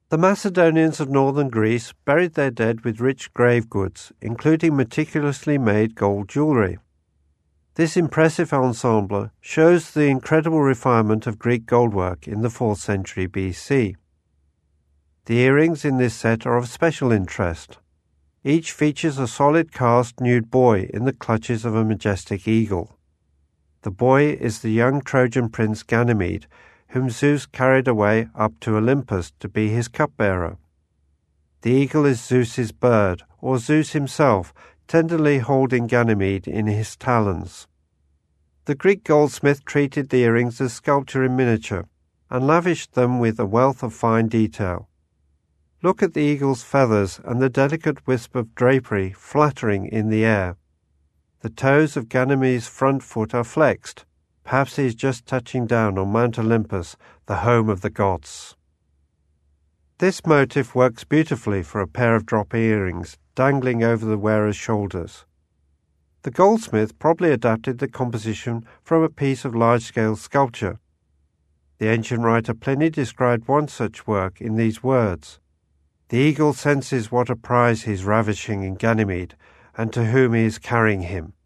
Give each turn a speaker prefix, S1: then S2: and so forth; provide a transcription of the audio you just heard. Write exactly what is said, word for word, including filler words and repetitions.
S1: The Macedonians of northern Greece buried their dead with rich grave goods, including meticulously made gold jewellery. This impressive ensemble shows the incredible refinement of Greek goldwork in the fourth century B C. The earrings in this set are of special interest. Each features a solid cast nude boy in the clutches of a majestic eagle. The boy is the young Trojan prince Ganymede, whom Zeus carried away up to Olympus to be his cupbearer. The eagle is Zeus's bird, or Zeus himself, tenderly holding Ganymede in his talons. The Greek goldsmith treated the earrings as sculpture in miniature, and lavished them with a wealth of fine detail. Look at the eagle's feathers and the delicate wisp of drapery fluttering in the air. The toes of Ganymede's front foot are flexed. Perhaps he is just touching down on Mount Olympus, the home of the gods. This motif works beautifully for a pair of drop earrings dangling over the wearer's shoulders. The goldsmith probably adapted the composition from a piece of large-scale sculpture. The ancient writer Pliny described one such work in these words: "The eagle senses what a prize he is ravishing in Ganymede, and to whom he is carrying him.